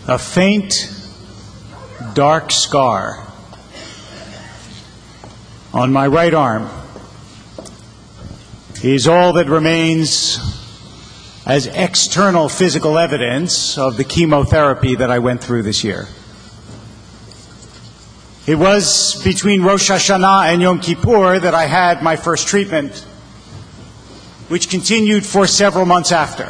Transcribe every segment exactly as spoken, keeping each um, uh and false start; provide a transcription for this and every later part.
A faint, dark scar on my right arm is all that remains as external physical evidence of the chemotherapy that I went through this year. It was between Rosh Hashanah and Yom Kippur that I had my first treatment, which continued for several months after.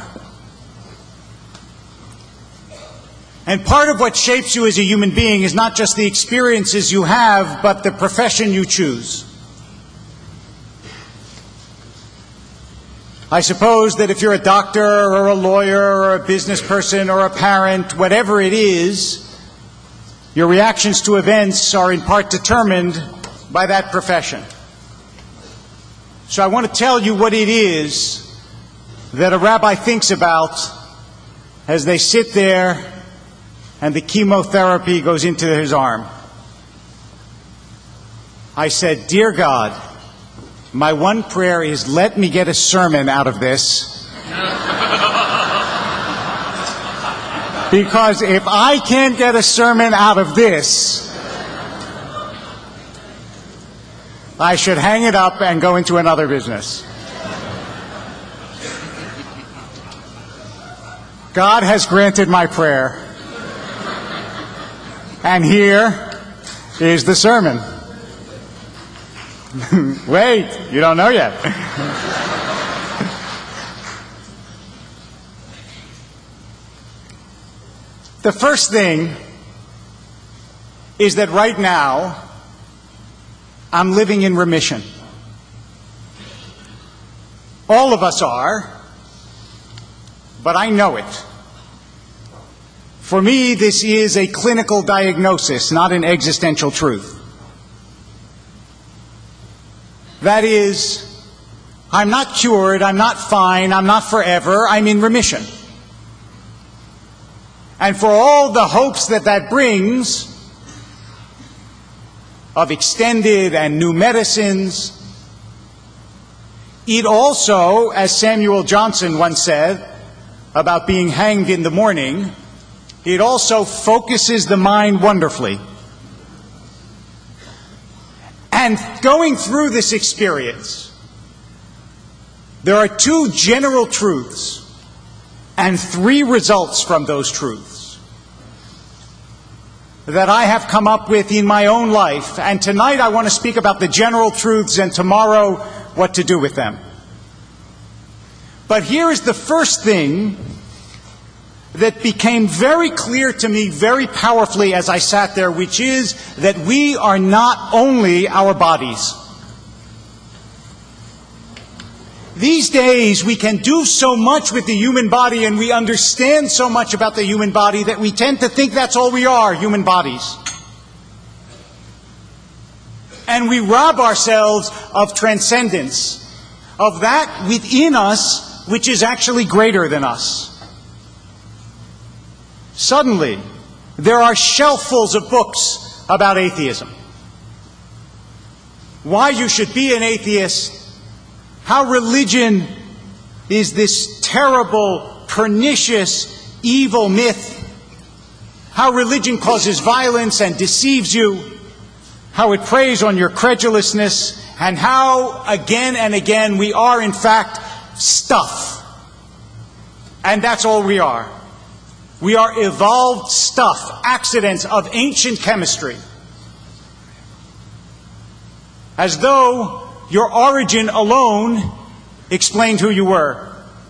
And part of what shapes you as a human being is not just the experiences you have, but the profession you choose. I suppose that if you're a doctor or a lawyer or a business person or a parent, whatever it is, your reactions to events are in part determined by that profession. So I want to tell you what it is that a rabbi thinks about as they sit there and the chemotherapy goes into his arm. I said, "Dear God, my one prayer is let me get a sermon out of this. Because if I can't get a sermon out of this, I should hang it up and go into another business." God has granted my prayer. And here is the sermon. Wait, you don't know yet. The first thing is that right now, I'm living in remission. All of us are, but I know it. For me, this is a clinical diagnosis, not an existential truth. That is, I'm not cured, I'm not fine, I'm not forever, I'm in remission. And for all the hopes that that brings of extended and new medicines, it also, as Samuel Johnson once said about being hanged in the morning, it also focuses the mind wonderfully. And going through this experience, there are two general truths and three results from those truths that I have come up with in my own life. And tonight I want to speak about the general truths and tomorrow what to do with them. But here is the first thing that became very clear to me very powerfully as I sat there, which is that we are not only our bodies. These days we can do so much with the human body and we understand so much about the human body that we tend to think that's all we are, human bodies. And we rob ourselves of transcendence, of that within us which is actually greater than us. Suddenly, there are shelffuls of books about atheism. Why you should be an atheist, how religion is this terrible, pernicious, evil myth, how religion causes violence and deceives you, how it preys on your credulousness, and how again and again we are in fact stuff. And that's all we are. We are evolved stuff, accidents of ancient chemistry. As though your origin alone explained who you were.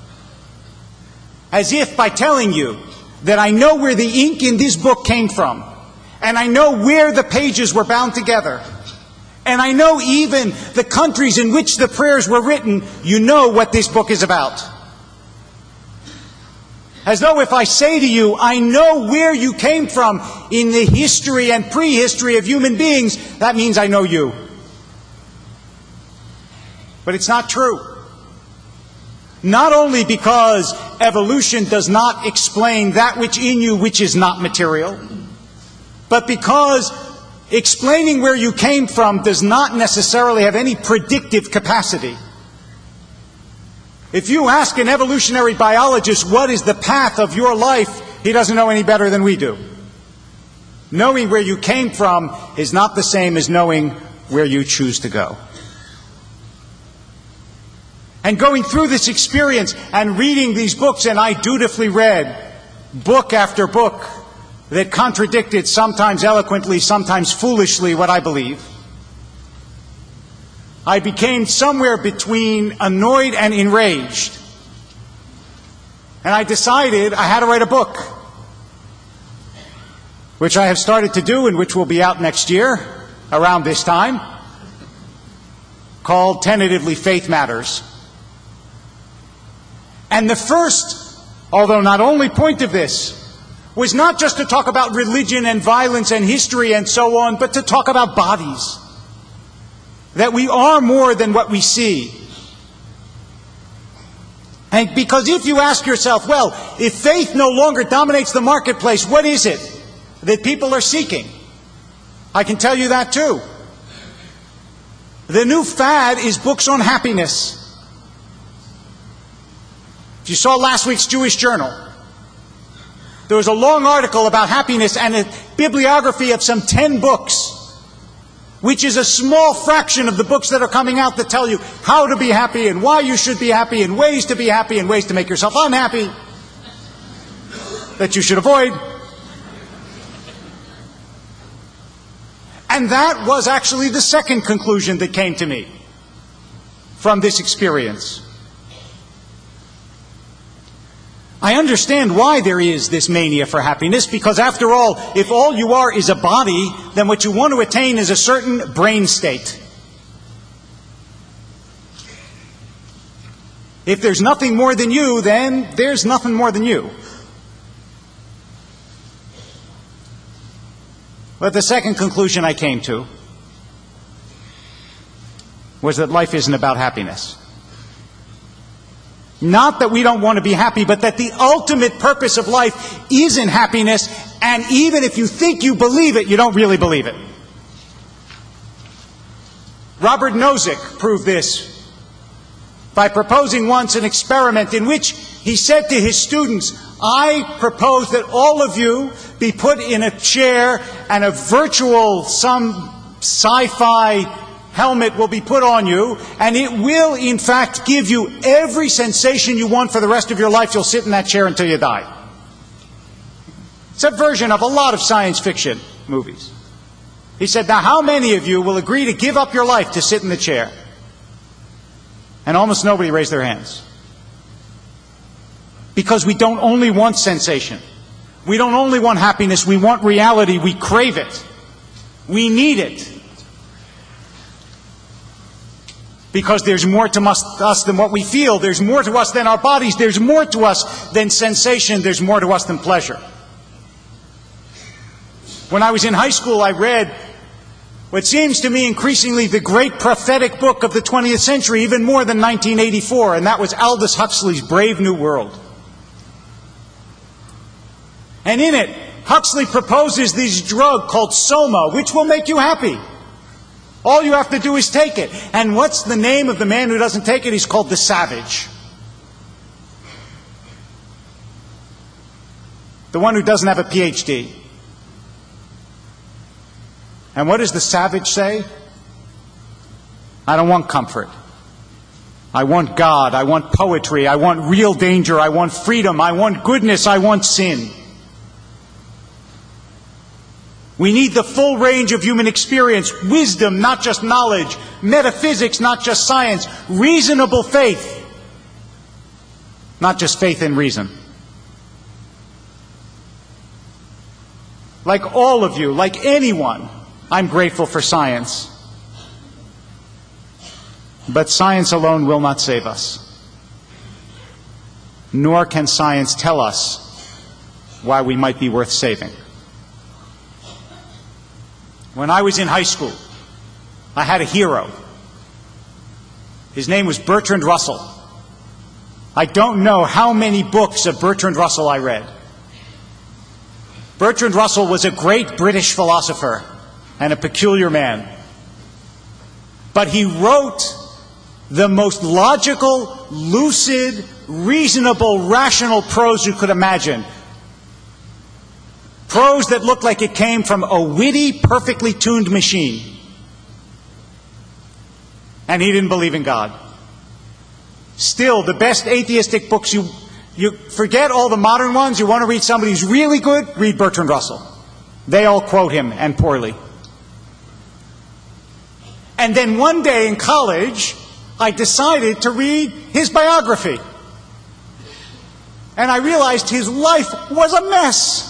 As if by telling you that I know where the ink in this book came from, and I know where the pages were bound together, and I know even the countries in which the prayers were written, you know what this book is about. As though if I say to you, I know where you came from in the history and prehistory of human beings, that means I know you. But it's not true. Not only because evolution does not explain that which in you which is not material, but because explaining where you came from does not necessarily have any predictive capacity. If you ask an evolutionary biologist what is the path of your life He doesn't know any better than we do. Knowing where you came from is not the same as knowing where you choose to go. And going through this experience and reading these books, and I dutifully read book after book that contradicted, sometimes eloquently, sometimes foolishly, what I believe, I became somewhere between annoyed and enraged. And I decided I had to write a book, which I have started to do and which will be out next year around this time, called tentatively Faith Matters. And the first, although not only point of this, was not just to talk about religion and violence and history and so on, but to talk about bodies. That we are more than what we see. And because if you ask yourself, well, if faith no longer dominates the marketplace, what is it that people are seeking? I can tell you that too. The new fad is books on happiness. If you saw last week's Jewish Journal, there was a long article about happiness and a bibliography of some ten books, which is a small fraction of the books that are coming out that tell you how to be happy and why you should be happy and ways to be happy and ways to make yourself unhappy that you should avoid. And that was actually the second conclusion that came to me from this experience. I understand why there is this mania for happiness, because after all, if all you are is a body, then what you want to attain is a certain brain state. If there's nothing more than you, then there's nothing more than you. But the second conclusion I came to was that life isn't about happiness. Not that we don't want to be happy, but that the ultimate purpose of life is in happiness, and even if you think you believe it, you don't really believe it. Robert Nozick proved this by proposing once an experiment in which he said to his students, I propose that all of you be put in a chair and a virtual, some sci-fi helmet will be put on you, and it will, in fact, give you every sensation you want for the rest of your life. You'll sit in that chair until you die. It's a version of a lot of science fiction movies. He said, now how many of you will agree to give up your life to sit in the chair? And almost nobody raised their hands. Because we don't only want sensation. We don't only want happiness. We want reality. We crave it. We need it. Because there's more to us than what we feel. There's more to us than our bodies. There's more to us than sensation. There's more to us than pleasure. When I was in high school, I read what seems to me increasingly the great prophetic book of the twentieth century, even more than nineteen eighty-four, and that was Aldous Huxley's Brave New World. And in it, Huxley proposes this drug called Soma, which will make you happy. All you have to do is take it. And what's the name of the man who doesn't take it? He's called the savage. The one who doesn't have a P H D. And what does the savage say? I don't want comfort. I want God. I want poetry. I want real danger. I want freedom. I want goodness. I want sin. We need the full range of human experience, wisdom, not just knowledge, metaphysics, not just science, reasonable faith, not just faith in reason. Like all of you, like anyone, I'm grateful for science. But science alone will not save us. Nor can science tell us why we might be worth saving. When I was in high school, I had a hero. His name was Bertrand Russell. I don't know how many books of Bertrand Russell I read. Bertrand Russell was a great British philosopher and a peculiar man. But he wrote the most logical, lucid, reasonable, rational prose you could imagine. Prose that looked like it came from a witty, perfectly tuned machine. And he didn't believe in God. Still, the best atheistic books, you, you forget all the modern ones, you want to read somebody who's really good, read Bertrand Russell. They all quote him, and poorly. And then one day in college, I decided to read his biography. And I realized his life was a mess.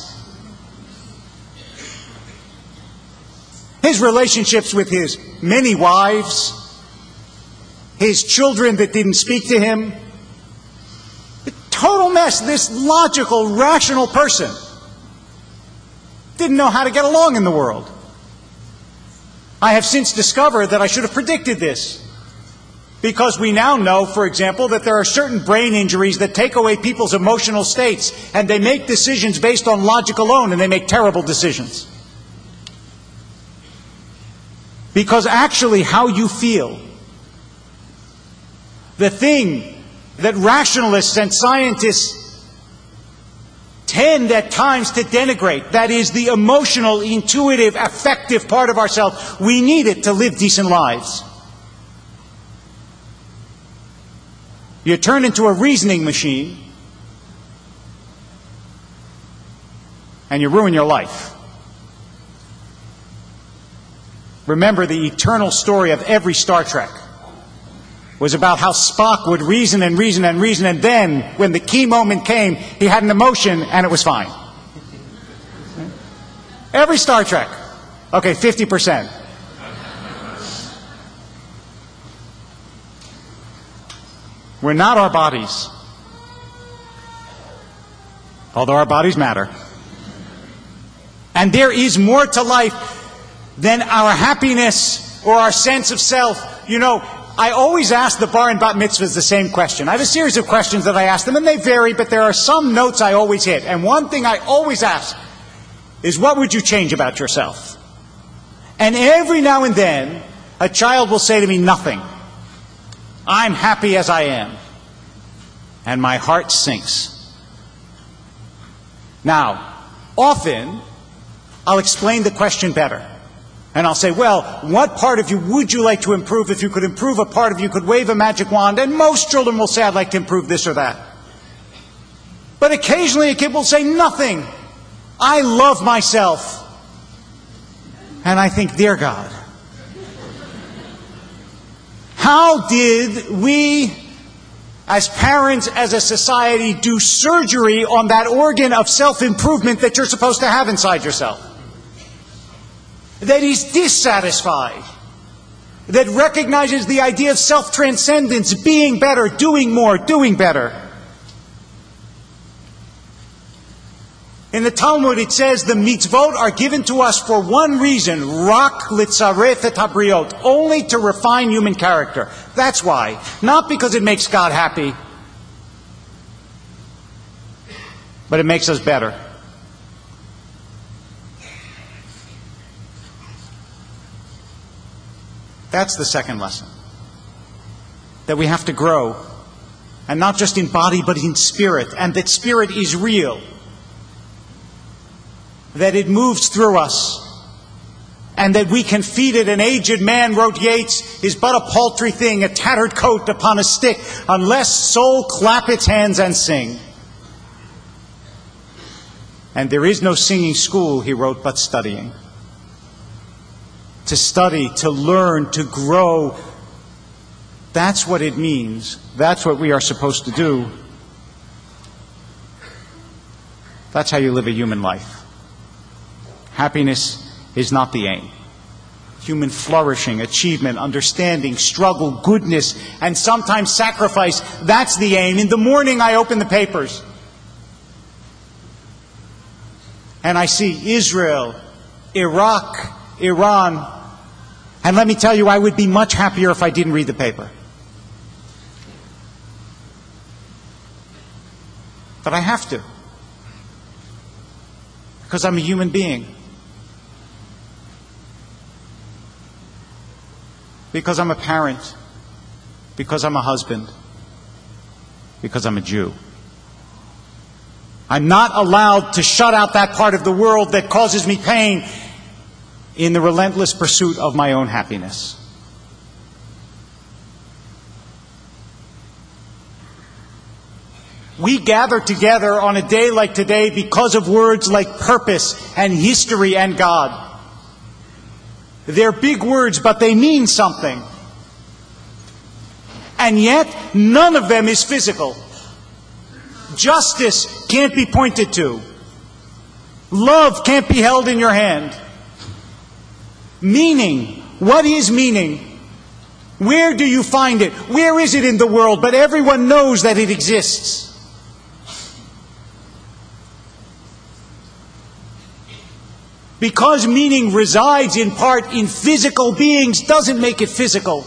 His relationships with his many wives, his children that didn't speak to him, a total mess. This logical, rational person didn't know how to get along in the world. I have since discovered that I should have predicted this, because we now know, for example, that there are certain brain injuries that take away people's emotional states, and they make decisions based on logic alone, and they make terrible decisions. Because actually how you feel, the thing that rationalists and scientists tend at times to denigrate, that is the emotional, intuitive, affective part of ourselves, we need it to live decent lives. You turn into a reasoning machine and you ruin your life. Remember, the eternal story of every Star Trek was about how Spock would reason and reason and reason, and then, when the key moment came, he had an emotion and it was fine. Every Star Trek. Okay, fifty percent. We're not our bodies, although our bodies matter. And there is more to life than our happiness or our sense of self. You know, I always ask the bar and bat mitzvahs the same question. I have a series of questions that I ask them, and they vary, but there are some notes I always hit. And one thing I always ask is, what would you change about yourself? And every now and then, a child will say to me, nothing. I'm happy as I am. And my heart sinks. Now, often, I'll explain the question better. And I'll say, well, what part of you would you like to improve? If you could improve a part of you, could wave a magic wand. And most children will say, I'd like to improve this or that. But occasionally a kid will say, nothing. I love myself. And I think, dear God, how did we, as parents, as a society, do surgery on that organ of self-improvement that you're supposed to have inside yourself? That is dissatisfied, that recognizes the idea of self-transcendence, being better, doing more, doing better. In the Talmud it says the mitzvot are given to us for one reason, rak litzaref et habriot, only to refine human character. That's why. Not because it makes God happy, but it makes us better. That's the second lesson. That we have to grow. And not just in body, but in spirit. And that spirit is real. That it moves through us. And that we can feed it. An aged man, wrote Yeats, is but a paltry thing, a tattered coat upon a stick, unless soul clap its hands and sing. And there is no singing school, he wrote, but studying. To study, to learn, to grow. That's what it means. That's what we are supposed to do. That's how you live a human life. Happiness is not the aim. Human flourishing, achievement, understanding, struggle, goodness, and sometimes sacrifice, that's the aim. In the morning I open the papers and I see Israel, Iraq, Iran. And let me tell you, I would be much happier if I didn't read the paper. But I have to. Because I'm a human being. Because I'm a parent. Because I'm a husband. Because I'm a Jew. I'm not allowed to shut out that part of the world that causes me pain in the relentless pursuit of my own happiness. We gather together on a day like today because of words like purpose and history and God. They're big words, but they mean something. And yet, none of them is physical. Justice can't be pointed to. Love can't be held in your hand. Meaning, what is meaning? Where do you find it? Where is it in the world? But everyone knows that it exists. Because meaning resides in part in physical beings doesn't make it physical.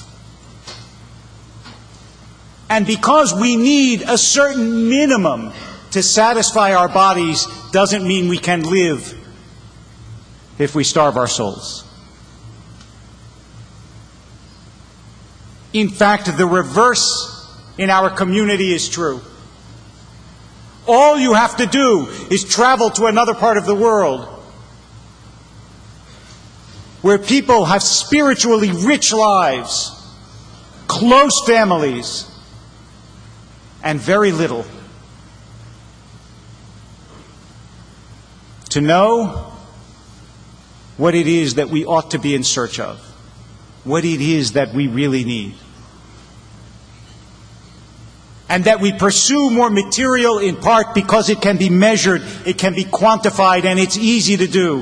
And because we need a certain minimum to satisfy our bodies doesn't mean we can live if we starve our souls. In fact, the reverse in our community is true. All you have to do is travel to another part of the world where people have spiritually rich lives, close families, and very little, to know what it is that we ought to be in search of, what it is that we really need. And that we pursue more material in part because it can be measured, it can be quantified, and it's easy to do.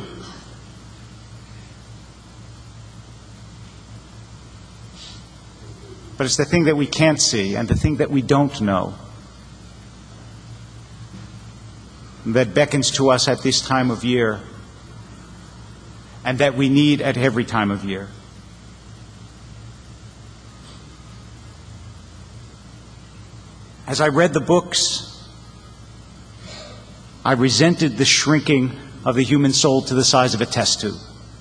But it's the thing that we can't see and the thing that we don't know that beckons to us at this time of year and that we need at every time of year. As I read the books, I resented the shrinking of the human soul to the size of a test tube.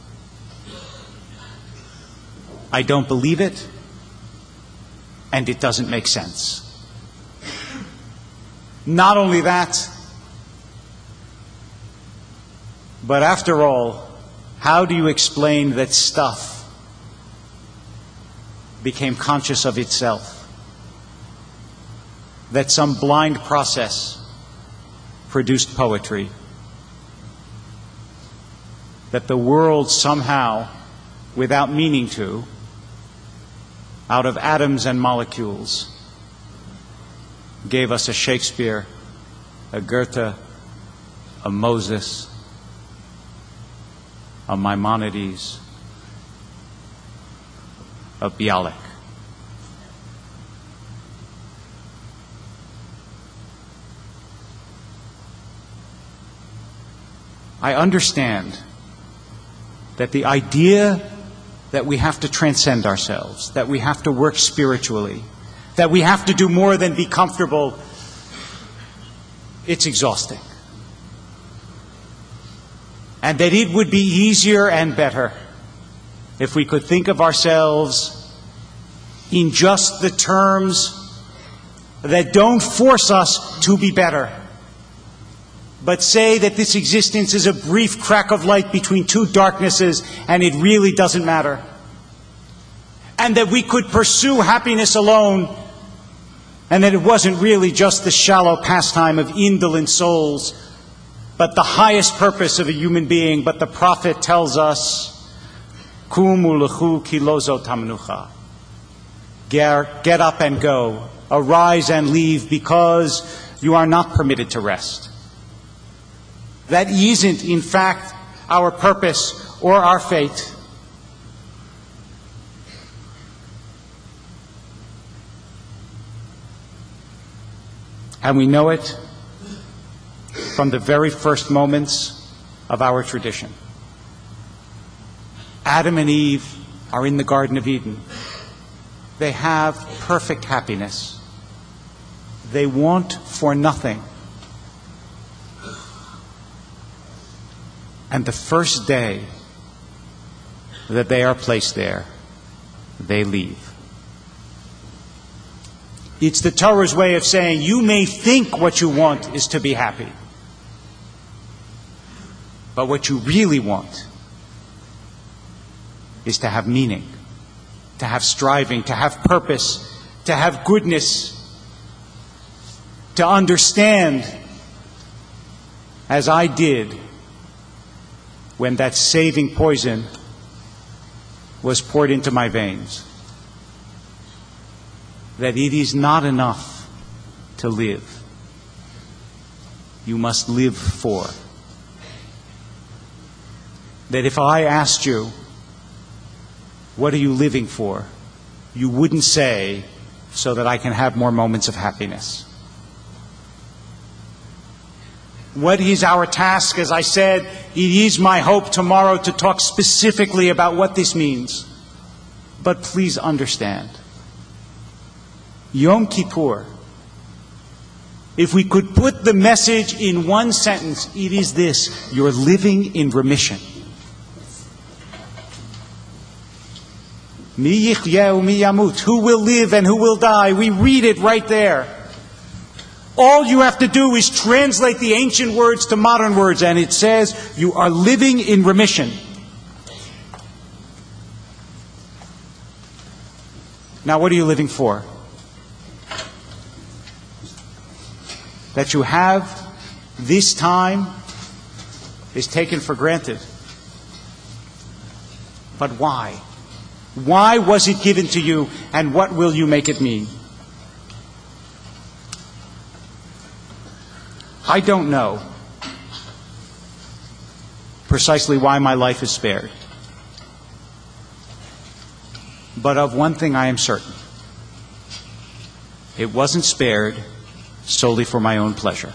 I don't believe it. And it doesn't make sense. Not only that, but after all, how do you explain that stuff became conscious of itself? That some blind process produced poetry? That the world somehow, without meaning to, out of atoms and molecules, gave us a Shakespeare, a Goethe, a Moses, a Maimonides, a Bialik. I understand that the idea that we have to transcend ourselves, that we have to work spiritually, that we have to do more than be comfortable, it's exhausting. And that it would be easier and better if we could think of ourselves in just the terms that don't force us to be better, but say that this existence is a brief crack of light between two darknesses and it really doesn't matter. And that we could pursue happiness alone, and that it wasn't really just the shallow pastime of indolent souls, but the highest purpose of a human being. But the prophet tells us, Kum ulechu ki lo zo tamnucha. Get up and go. Arise and leave, because you are not permitted to rest. That isn't, in fact, our purpose or our fate. And we know it from the very first moments of our tradition. Adam and Eve are in the Garden of Eden. They have perfect happiness. They want for nothing. And the first day that they are placed there, they leave. It's the Torah's way of saying you may think what you want is to be happy, but what you really want is to have meaning, to have striving, to have purpose, to have goodness, to understand, as I did when that saving poison was poured into my veins, that it is not enough to live. You must live for. That if I asked you, what are you living for? You wouldn't say, so that I can have more moments of happiness. What is our task? As I said, it is my hope tomorrow to talk specifically about what this means. But please understand, Yom Kippur, if we could put the message in one sentence, it is this: you're living in remission. Mi yichyeh u'mi yamut. Who will live and who will die? We read it right there. All you have to do is translate the ancient words to modern words, and it says you are living in remission. Now, what are you living for? That you have this time is taken for granted. But why? Why was it given to you, and what will you make it mean? I don't know precisely why my life is spared. But of one thing I am certain. It wasn't spared solely for my own pleasure.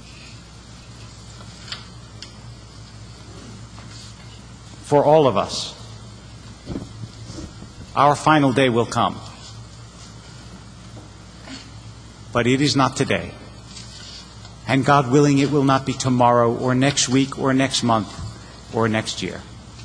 For all of us, our final day will come. But it is not today. And God willing, it will not be tomorrow or next week or next month or next year.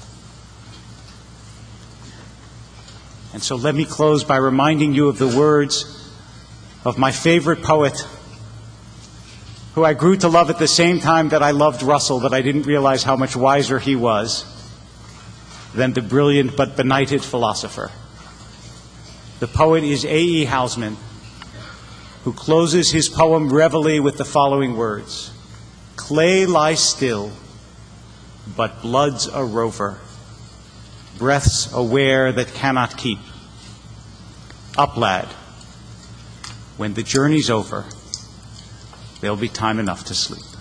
And so let me close by reminding you of the words of my favorite poet, who I grew to love at the same time that I loved Russell, but I didn't realize how much wiser he was than the brilliant but benighted philosopher. The poet is A E Housman, who closes his poem Reveille with the following words: clay lies still, but blood's a rover, breath's aware that cannot keep. Up, lad, when the journey's over, there'll be time enough to sleep.